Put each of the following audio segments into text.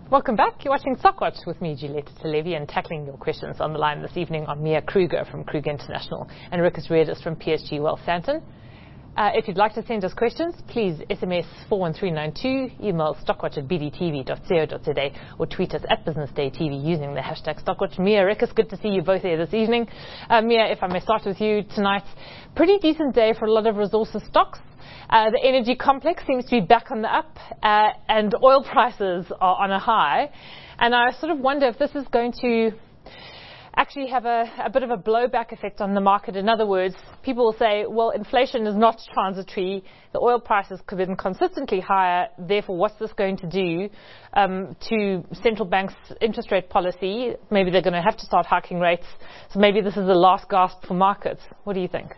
Welcome back. You're watching Stockwatch with me, Julieta Televi, and tackling your questions on the line this evening on Mia Kruger from Kruger International and Rikus Redis from PSG Wealth Sandton. If you'd like to send us questions, please SMS 41392, email stockwatch@bdtv.co.za, or tweet us at Business Day TV using the hashtag Stockwatch. Mia, Rikus, good to see you both here this evening. Mia, if I may start with you tonight, pretty decent day for a lot of resources stocks. The energy complex seems to be back on the up, and oil prices are on a high. And I sort of wonder if this is going to actually have a bit of a blowback effect on the market. In other words, people will say, well, inflation is not transitory. The oil prices have been consistently higher. Therefore, what's this going to do to central banks' interest rate policy? Maybe they're going to have to start hiking rates. So maybe this is the last gasp for markets. What do you think?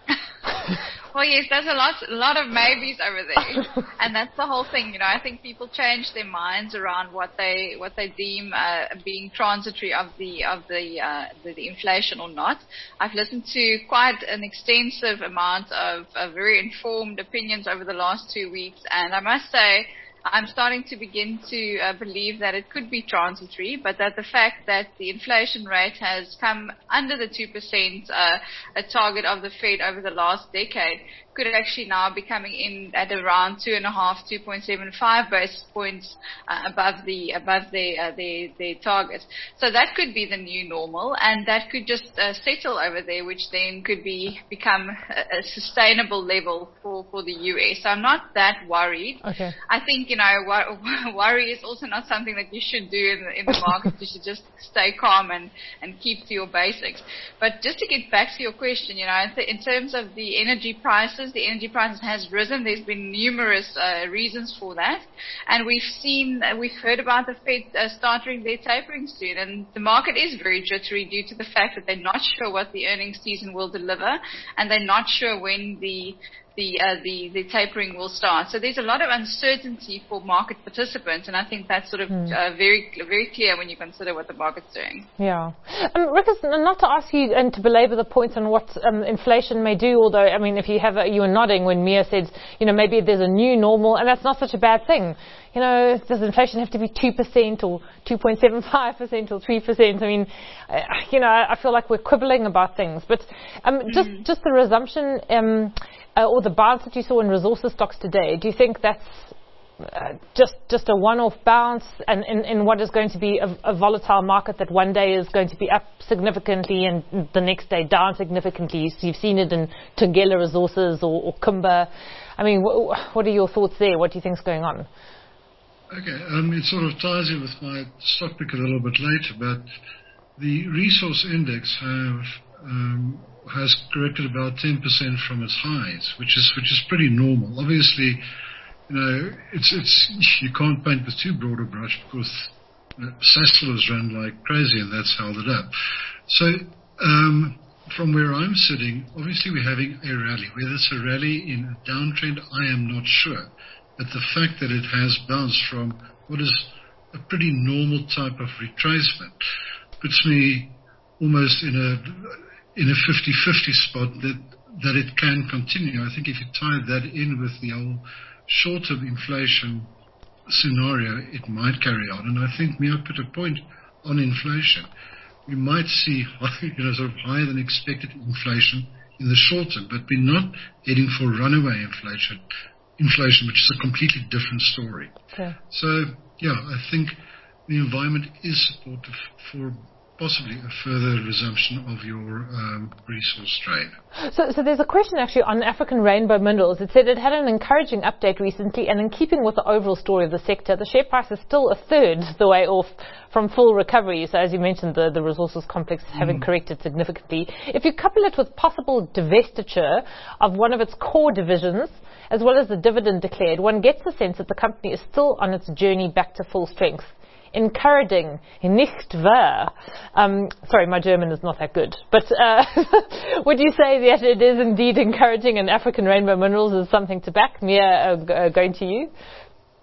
Well, yes, there's a lot of maybes over there, and that's the whole thing. I think people change their minds around what they deem being transitory of the inflation or not. I've listened to quite an extensive amount of very informed opinions over the last 2 weeks, and I must say, I'm starting to begin to believe that it could be transitory, but that the fact that the inflation rate has come under the 2% a target of the Fed over the last decade could actually now be coming in at around 2.75 basis points above their target. So that could be the new normal, and that could just settle over there, which then could become a sustainable level for the US. So I'm not that worried. Okay. I think worry is also not something that you should do in the market. You should just stay calm and keep to your basics. But just to get back to your question, in terms of the energy prices has risen. There's been numerous reasons for that, and we've heard about the Fed starting their tapering soon, and the market is very jittery due to the fact that they're not sure what the earnings season will deliver, and they're not sure when the tapering will start. So there's a lot of uncertainty for market participants, and I think that's sort of very, very clear when you consider what the market's doing. Yeah. Rikus, not to ask you and to belabor the point on what inflation may do, although, I mean, if you were nodding when Mia said, maybe there's a new normal, and that's not such a bad thing. Does inflation have to be 2% or 2.75% or 3%? I mean, I feel like we're quibbling about things. But just the resumption or the bounce that you saw in resources stocks today, do you think that's just a one-off bounce and in what is going to be a volatile market that one day is going to be up significantly and the next day down significantly? So you've seen it in Tungela Resources or Kumba. I mean, what are your thoughts there? What do you think is going on? Okay, it sort of ties in with my stock pick a little bit later, but the resource index has corrected about 10% from its highs, which is pretty normal. Obviously, you can't paint with too broad a brush because Sasol has run like crazy and that's held it up. So from where I'm sitting, obviously we're having a rally. Whether it's a rally in a downtrend, I am not sure. But the fact that it has bounced from what is a pretty normal type of retracement puts me almost in a 50-50 spot that it can continue. I think if you tie that in with the whole short-term inflation scenario, it might carry on. And I think Mia put a point on inflation. We might see sort of higher than expected inflation in the short term, but we're not heading for runaway inflation, which is a completely different story. Okay. So, yeah, I think the environment is supportive for possibly a further resumption of your resource trade. So there's a question actually on African Rainbow Minerals. It said it had an encouraging update recently, and in keeping with the overall story of the sector, the share price is still a third the way off from full recovery. So as you mentioned, the resources complex having corrected significantly. If you couple it with possible divestiture of one of its core divisions, as well as the dividend declared, one gets the sense that the company is still on its journey back to full strength. Encouraging, nicht wahr? Sorry, my German is not that good. But would you say that it is indeed encouraging and African Rainbow Minerals is something to back? Mia, going to you?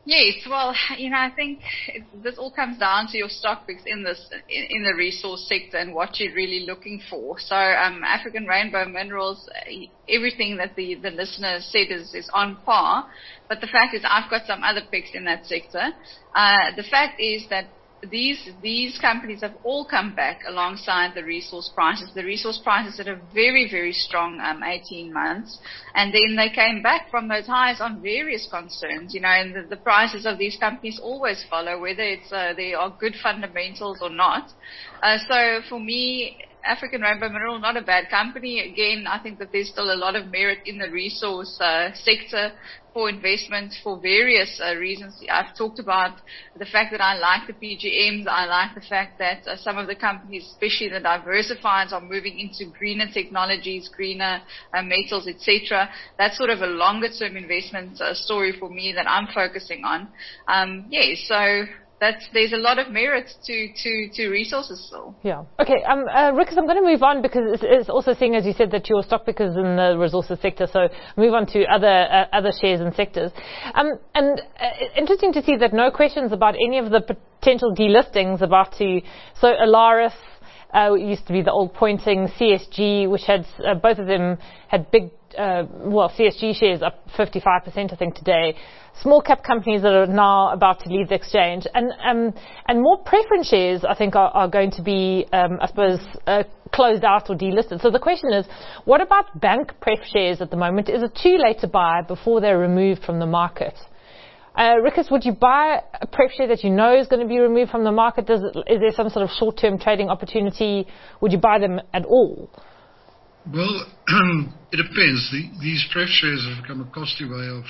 Yes, well, I think this all comes down to your stock picks in the resource sector and what you're really looking for. So, African Rainbow Minerals, everything that the listener said is on par. But the fact is, I've got some other picks in that sector. The fact is that these companies have all come back alongside the resource prices. The resource prices had a very, very strong 18 months, and then they came back from those highs on various concerns, and the prices of these companies always follow, whether it's they are good fundamentals or not. So for me, African Rainbow Mineral, not a bad company. Again, I think that there's still a lot of merit in the resource sector for investment for various reasons. I've talked about the fact that I like the PGMs. I like the fact that some of the companies, especially the diversifiers, are moving into greener technologies, greener metals, etc. That's sort of a longer-term investment story for me that I'm focusing on. So there's a lot of merit to resources still. Yeah. Okay. Rikus, I'm going to move on because it's also seeing, as you said, that your stock pick is in the resources sector. So move on to other shares and sectors. Interesting to see that no questions about any of the potential delistings about to. So Alaris. It used to be the old Pointing, CSG, which had both of them had big, CSG shares up 55%, I think, today. Small cap companies that are now about to leave the exchange, and more preference shares, I think, are going to be, closed out or delisted. So the question is, what about bank pref shares at the moment? Is it too late to buy before they're removed from the market? Rikus, would you buy a pref share that you know is going to be removed from the market? Is there some sort of short-term trading opportunity? Would you buy them at all? Well, it depends. These pref shares have become a costly way of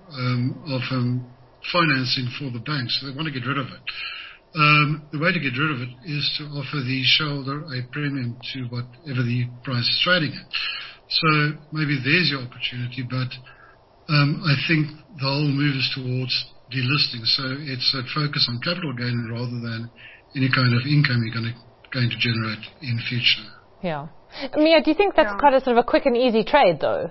financing for the banks, so they want to get rid of it. The way to get rid of it is to offer the shareholder a premium to whatever the price is trading at. So maybe there's your opportunity, but I think the whole move is towards delisting. So it's a focus on capital gain rather than any kind of income you're going to generate in future. Yeah. Mia, do you think that's kind of sort of a quick and easy trade, though?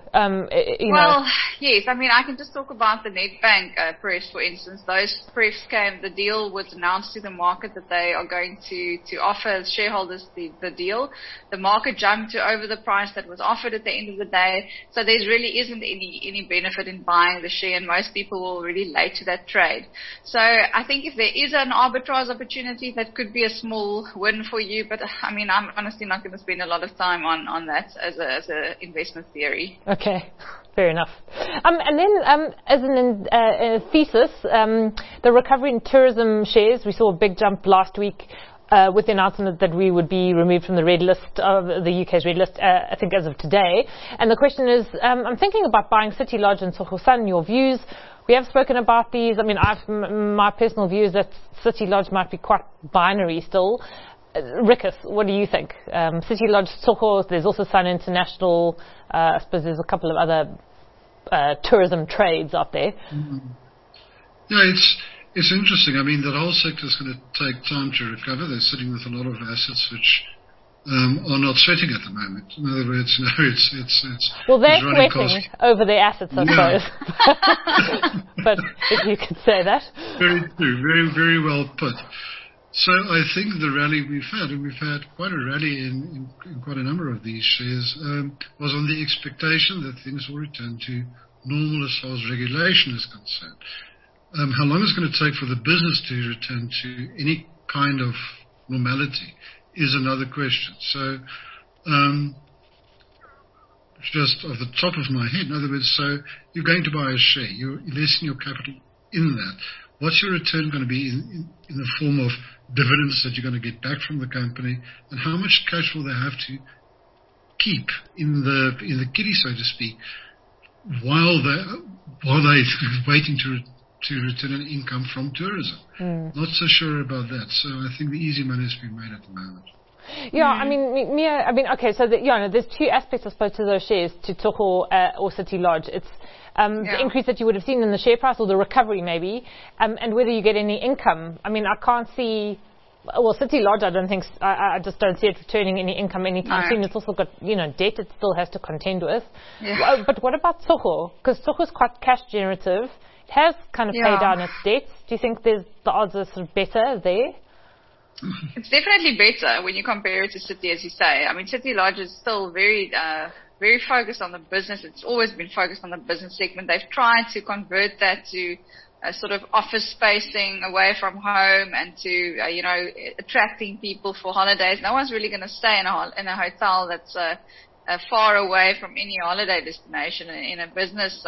Yes. I mean, I can just talk about the Nedbank prefs, for instance. Those prefs the deal was announced to the market that they are going to offer shareholders the deal. The market jumped to over the price that was offered at the end of the day. So there really isn't any benefit in buying the share, and most people will already late to that trade. So I think if there is an arbitrage opportunity, that could be a small win for you. But I mean, I'm honestly not going to spend a lot of time on that as a investment theory. Okay, fair enough. And then as a thesis, the recovery in tourism shares, we saw a big jump last week with the announcement that we would be removed from the red list of the UK's red list, I think as of today. And the question is, I'm thinking about buying City Lodge and Tsogo Sun. Your views? We have spoken about these. I mean, my personal view is that City Lodge might be quite binary still. Rikus, what do you think? City Lodge, Tsogo, there's also Sun International. I suppose there's a couple of other tourism trades out there. Mm-hmm. Yeah, it's interesting. I mean, the whole sector is going to take time to recover. They're sitting with a lot of assets which are not sweating at the moment. In other words, it's well, they're sweating over their assets, I suppose. But if you could say that. Very true. Very, very well put. So I think the rally we've had, and we've had quite a rally in quite a number of these shares, was on the expectation that things will return to normal as far as regulation is concerned. How long it's going to take for the business to return to any kind of normality is another question. So just off the top of my head, in other words, so you're going to buy a share, you're investing your capital in that. What's your return going to be in the form of dividends that you're going to get back from the company, and how much cash will they have to keep in the kitty, so to speak, while they're waiting to return an income from tourism? Not so sure about that. So I think the easy money has been made at the moment. Yeah, I mean, Mia, okay, so there's two aspects, I suppose, to those shares, to Tsogo or City Lodge. It's the increase that you would have seen in the share price, or the recovery maybe, and whether you get any income. I mean, I can't see, well, City Lodge, I just don't see it returning any income anytime soon. It's also got, debt it still has to contend with. But what about Tsogo? Because Tsogo is quite cash generative. has kind of paid down its debts. Do you think the odds are sort of better there? It's definitely better when you compare it to City, as you say. I mean, City Lodge is still very focused on the business. It's always been focused on the business segment. They've tried to convert that to a sort of office spacing away from home and to, attracting people for holidays. No one's really going to stay in a hotel that's far away from any holiday destination in a business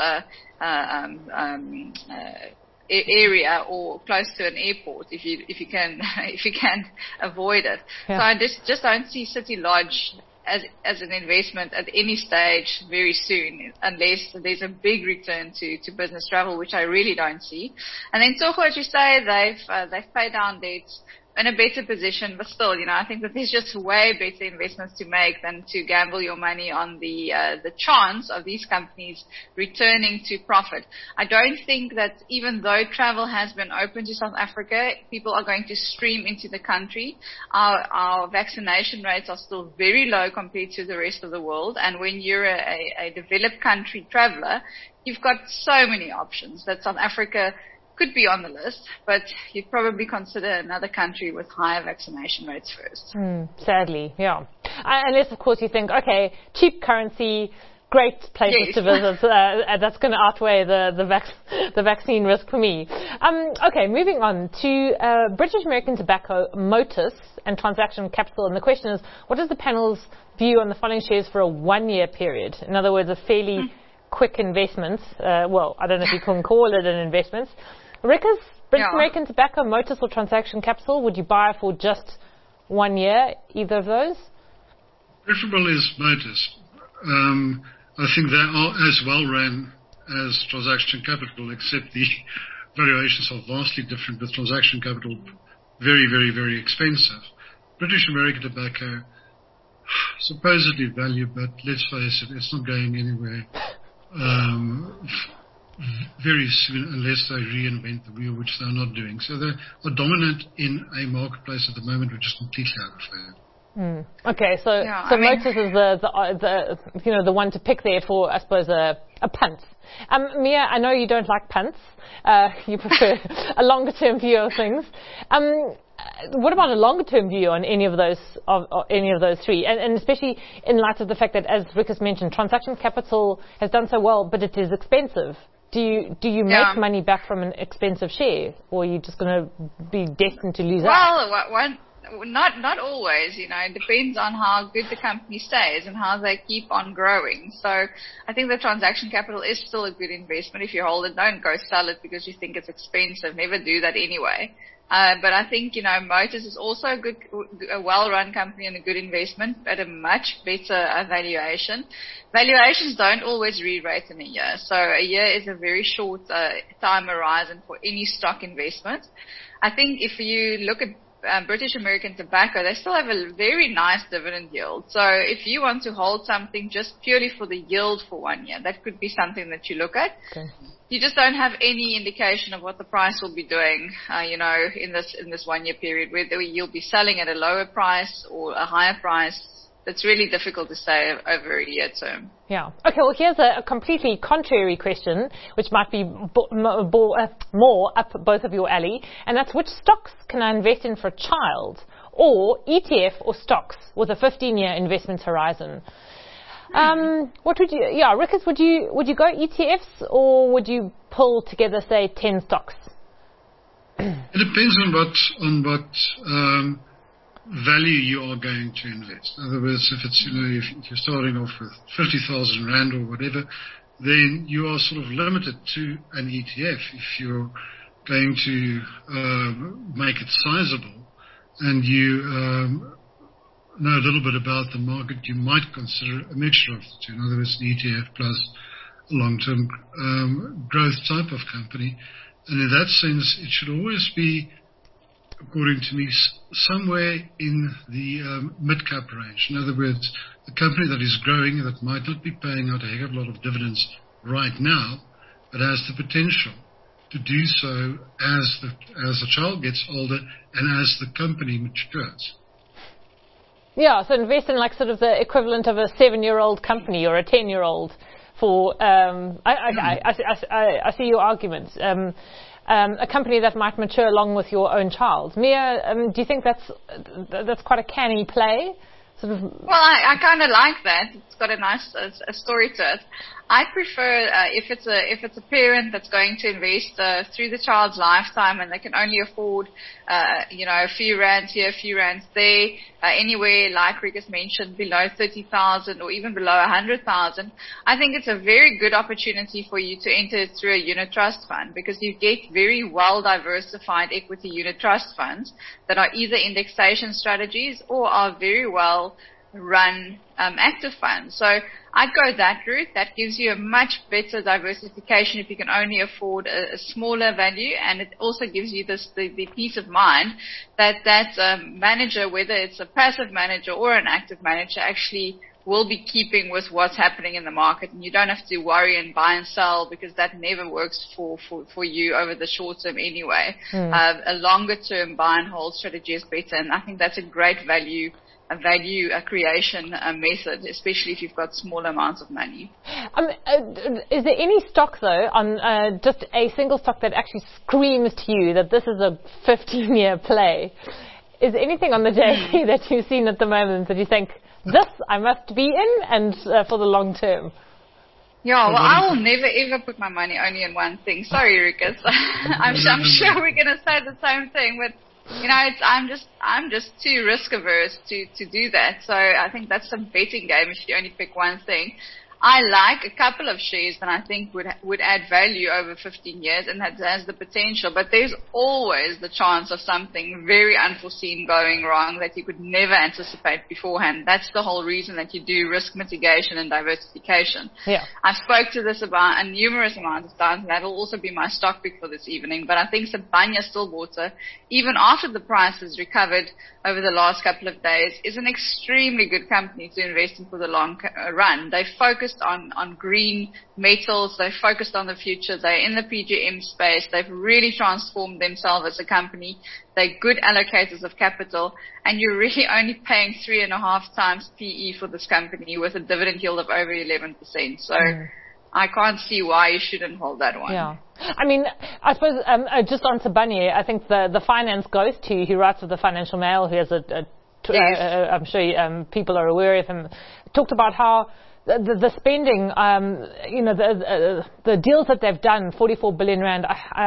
area or close to an airport if you can avoid it. Yeah. So I just don't see City Lodge as an investment at any stage very soon, unless there's a big return to business travel, which I really don't see. And then Tsogo, as you say, they've paid down debts in a better position, but still, I think that there's just way better investments to make than to gamble your money on the chance of these companies returning to profit. I don't think that even though travel has been open to South Africa, people are going to stream into the country. Our vaccination rates are still very low compared to the rest of the world, and when you're a developed country traveler, you've got so many options that South Africa could be on the list, but you'd probably consider another country with higher vaccination rates first. Sadly, yeah. Unless, of course, you think, okay, cheap currency, great places to visit, that's going to outweigh the vaccine risk for me. Okay, moving on to British American Tobacco, Motus, and Transaction Capital. And the question is, what is the panel's view on the following shares for a 1-year period? In other words, a fairly quick investment. Well, I don't know if you can call it an investment. Rickers, British American Tobacco, Motus, or Transaction Capital, would you buy for just 1 year, either of those? Preferable is Motus. I think they are as well ran as Transaction Capital, except the valuations are vastly different, with Transaction Capital very, very, very expensive. British American Tobacco, supposedly value, but let's face it, it's not going anywhere very soon unless they reinvent the wheel, which they're not doing. So they are dominant in a marketplace at the moment which is completely out of favor. Okay, so Motus is the one to pick there for, I suppose, a punt. Mia, I know you don't like punts. You prefer a longer-term view of things. What about a longer-term view on any of those three, and especially in light of the fact that, as Rick has mentioned, Transaction Capital has done so well, but it is expensive. Do you make money back from an expensive share, or are you just going to be destined to lose out? Well, not always. It depends on how good the company stays and how they keep on growing. So I think the Transaction Capital is still a good investment. If you hold it, don't go sell it because you think it's expensive. Never do that anyway. But I think, Motus is also a well-run company and a good investment at a much better valuation. Valuations don't always re-rate in a year. So a year is a very short time horizon for any stock investment. I think if you look at British American Tobacco, they still have a very nice dividend yield. So if you want to hold something just purely for the yield for 1 year, that could be something that you look at. Okay. You just don't have any indication of what the price will be doing, in this 1 year period, whether you'll be selling at a lower price or a higher price. It's really difficult to say over a year term. Yeah. Okay, well, here's a completely contrary question, which might be more up both of your alley, and that's, which stocks can I invest in for a child, or ETF or stocks with a 15-year investment horizon? What would you, Rickers, would you go ETFs, or would you pull together, say, 10 stocks? It depends on what value you are going to invest. In other words, if it's if you're starting off with 50,000 rand or whatever, then you are sort of limited to an ETF. If you're going to make it sizable and you know a little bit about the market, you might consider a mixture of the two. In other words, an ETF plus a long-term growth type of company. And in that sense, it should always be, according to me, somewhere in the mid-cap range. In other words, a company that is growing, that might not be paying out a heck of a lot of dividends right now, but has the potential to do so as the child gets older and as the company matures. Yeah, so invest in like sort of the equivalent of a 7-year-old company or a 10-year-old for, I see your arguments. A company that might mature along with your own child. Mia, do you think that's quite a canny play? Sort of. Well, I kind of like that. It's got a nice a story to it. I prefer if it's a parent that's going to invest through the child's lifetime and they can only afford a few rands here, a few rands there, anywhere like Rick has mentioned below 30,000 or even below 100,000. I think it's a very good opportunity for you to enter through a unit trust fund because you get very well diversified equity unit trust funds that are either indexation strategies or are very well run active funds. So I'd go that route. That gives you a much better diversification if you can only afford a smaller value, and it also gives you the peace of mind that manager, whether it's a passive manager or an active manager, actually will be keeping with what's happening in the market, and you don't have to worry and buy and sell because that never works for you over the short term anyway. A longer term buy and hold strategy is better, and I think that's a great value creation method, especially if you've got small amounts of money. Is there any stock, though, on just a single stock that actually screams to you that this is a 15-year play? Is there anything on the JSE that you've seen at the moment that you think, this I must be in and for the long term? Yeah, well, I will never ever put my money only in one thing. Sorry, Rikus. I'm sure we're going to say the same thing, but I'm just too risk averse to do that. So I think that's a betting game if you only pick one thing. I like a couple of shares that I think would add value over 15 years and that has the potential, but there's always the chance of something very unforeseen going wrong that you could never anticipate beforehand. That's the whole reason that you do risk mitigation and diversification. Yeah. I've spoke to this about a numerous amount of times, and that'll also be my stock pick for this evening, but I think Sibanye-Stillwater, even after the price has recovered over the last couple of days, is an extremely good company to invest in for the long run. They focused on green metals. They focused on the future. They're in the PGM space. They've really transformed themselves as a company. They're good allocators of capital, and you're really only paying 3.5 times PE for this company with a dividend yield of over 11%. So I can't see why you shouldn't hold that one. Yeah. I mean, I suppose just on Sibanye, I think the finance goes to, he writes with the Financial Mail, who has I'm sure people are aware of him, talked about how the spending, the deals that they've done, 44 billion rand,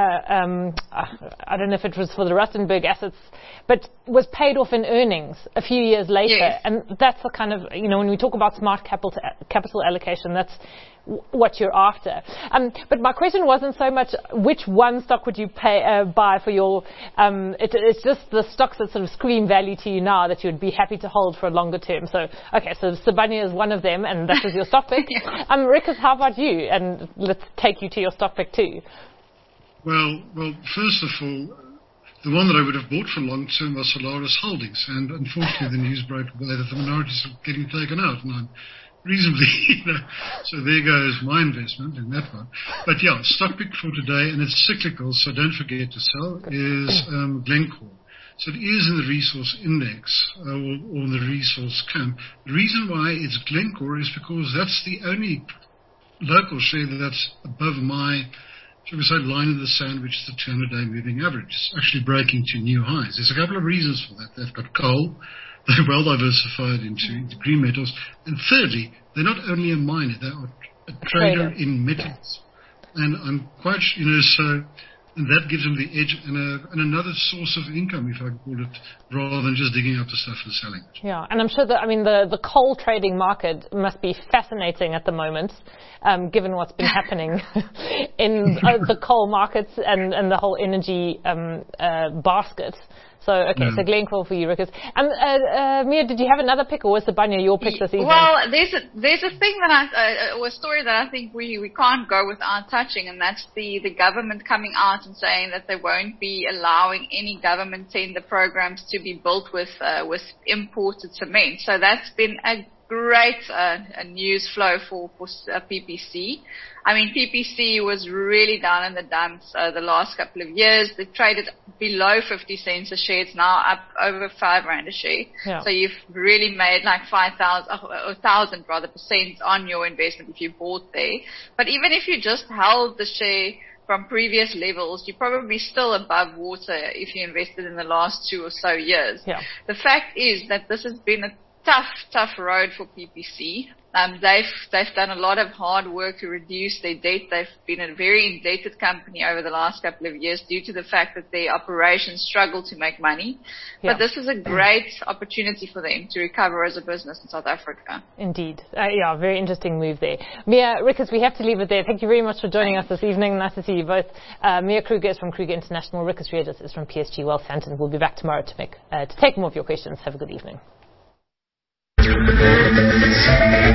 I don't know if it was for the Rustenburg assets, but was paid off in earnings a few years later. Yes. And that's the kind of, when we talk about smart capital allocation, that's what you're after. But my question wasn't so much which one stock would you buy for your, it's just the stocks that sort of scream value to you now that you'd be happy to hold for a longer term. So, okay, so Sibanye is one of them, and that was your stock pick. Yeah. Rikus, how about you? And let's take you to your stock pick too. Well, first of all, the one that I would have bought for long term was Solaris Holdings, and unfortunately the news broke today that the minorities are getting taken out, and I'm reasonably, so there goes my investment in that one. But yeah, stock pick for today, and it's cyclical, so don't forget to sell, is Glencore. So it is in the resource index, or the resource camp. The reason why it's Glencore is because that's the only local share that's above my, shall we say, line in the sand, which is the 200-day moving average. It's actually breaking to new highs. There's a couple of reasons for that. They've got coal. They're well diversified into green metals. And thirdly, they're not only a miner, they are a trader in metals. And I'm quite, and that gives them the edge and another source of income, if I call it, rather than just digging up the stuff and selling it. Yeah, and I'm sure that, the coal trading market must be fascinating at the moment, given what's been happening in the coal markets and the whole energy basket. So, okay, so Glencore for you, Rikus. Mia, did you have another pick, or was Sibanye your pick this evening? Well, there's a thing that or a story that I think we can't go without touching, and that's the government coming out and saying that they won't be allowing any government tender programs to be built with imported cement. So that's been a great news flow for PPC. I mean, PPC was really down in the dumps the last couple of years. They traded below 50 cents a share. It's now up over 5 rand a share. Yeah. So you've really made like 1,000 % on your investment if you bought there. But even if you just held the share from previous levels, you're probably still above water if you invested in the last 2 or so years. Yeah. The fact is that this has been a tough road for PPC. They've done a lot of hard work to reduce their debt. They've been a very indebted company over the last couple of years due to the fact that their operations struggle to make money. Yeah. But this is a great opportunity for them to recover as a business in South Africa. Indeed. Yeah, very interesting move there. Mia, Rikus, we have to leave it there. Thank you very much for joining us this evening. Nice to see you both. Mia Kruger is from Kruger International. Rikus Redus is from PSG Wealth Sandton. We'll be back tomorrow to take more of your questions. Have a good evening.